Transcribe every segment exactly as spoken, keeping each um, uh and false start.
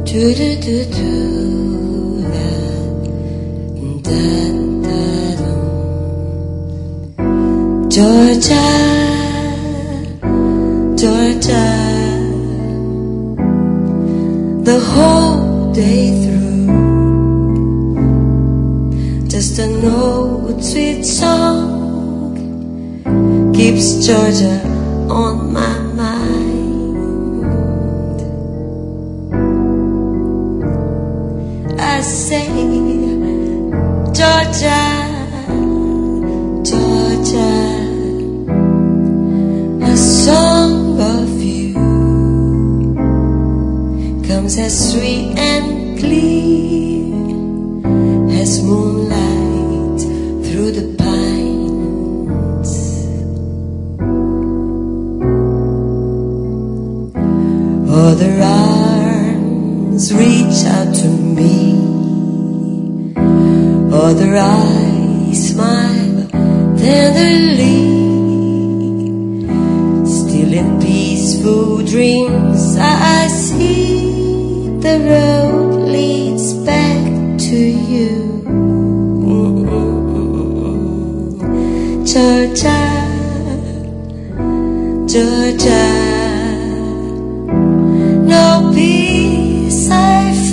do do do do da da da do. Georgia, Georgia, the whole day through, just an old sweet song keeps Georgia on my mind. I say, Georgia, Georgia, a song of you comes as sweet and clear as moonlight through the pines. Other arms reach out to me, other eyes smile tenderly. Still in peaceful dreams I see the road leads back to you. Georgia, Georgia, no peace I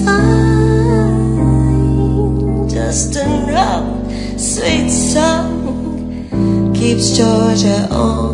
find, just an old sweet song keeps Georgia on